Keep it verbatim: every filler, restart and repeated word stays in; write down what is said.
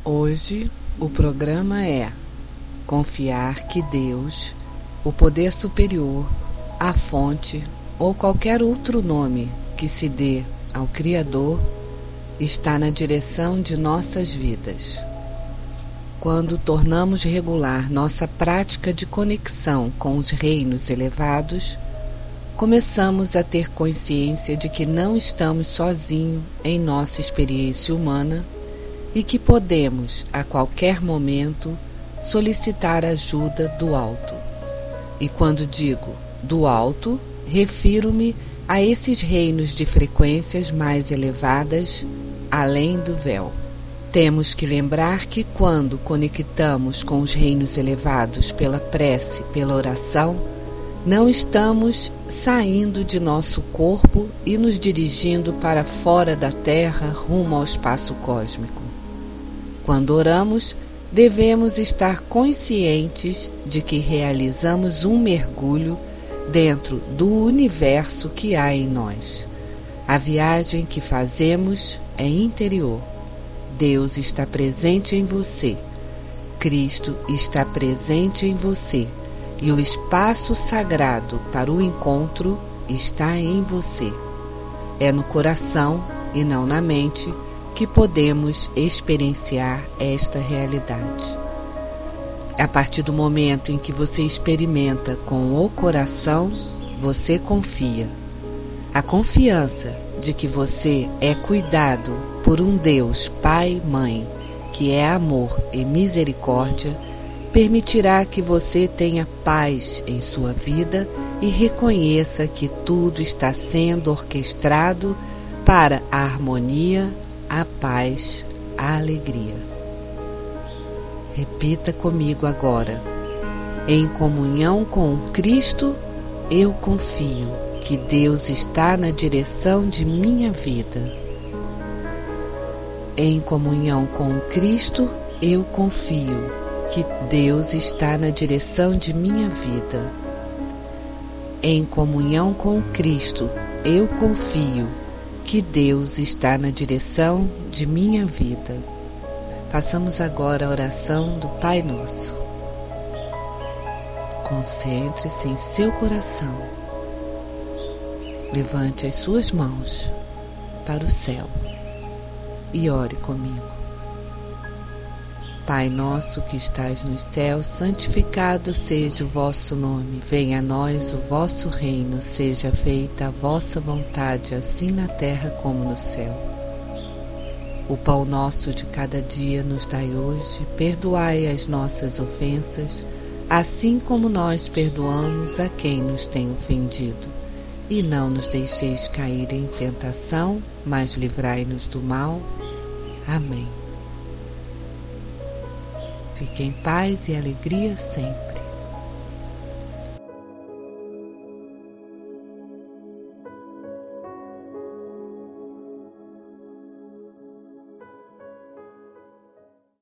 Hoje o programa é confiar que Deus, o poder superior, a fonte ou qualquer outro nome que se dê ao Criador, está na direção de nossas vidas. Quando tornamos regular nossa prática de conexão com os reinos elevados, começamos a ter consciência de que não estamos sozinhos em nossa experiência humana e que podemos, a qualquer momento, solicitar ajuda do alto. E quando digo do alto, refiro-me a esses reinos de frequências mais elevadas, além do véu. Temos que lembrar que quando conectamos com os reinos elevados pela prece, pela oração, não estamos saindo de nosso corpo e nos dirigindo para fora da Terra rumo ao espaço cósmico. Quando oramos, devemos estar conscientes de que realizamos um mergulho dentro do universo que há em nós. A viagem que fazemos é interior. Deus está presente em você. Cristo está presente em você. E o espaço sagrado para o encontro está em você. É no coração e não na mente que podemos experienciar esta realidade. A partir do momento em que você experimenta com o coração, você confia. A confiança de que você é cuidado por um Deus Pai e Mãe, que é amor e misericórdia, permitirá que você tenha paz em sua vida e reconheça que tudo está sendo orquestrado para a harmonia, a paz, a alegria. Repita comigo agora. Em comunhão com Cristo, eu confio que Deus está na direção de minha vida. Em comunhão com Cristo, eu confio que Deus está na direção de minha vida. Em comunhão com Cristo, eu confio que Deus está na direção de minha vida. Façamos agora a oração do Pai Nosso. Concentre-se em seu coração. Levante as suas mãos para o céu e ore comigo. Pai nosso que estás nos céus, santificado seja o vosso nome. Venha a nós o vosso reino, seja feita a vossa vontade, assim na terra como no céu. O pão nosso de cada dia nos dai hoje, perdoai as nossas ofensas, assim como nós perdoamos a quem nos tem ofendido. E não nos deixeis cair em tentação, mas livrai-nos do mal. Amém. Fique em paz e alegria sempre.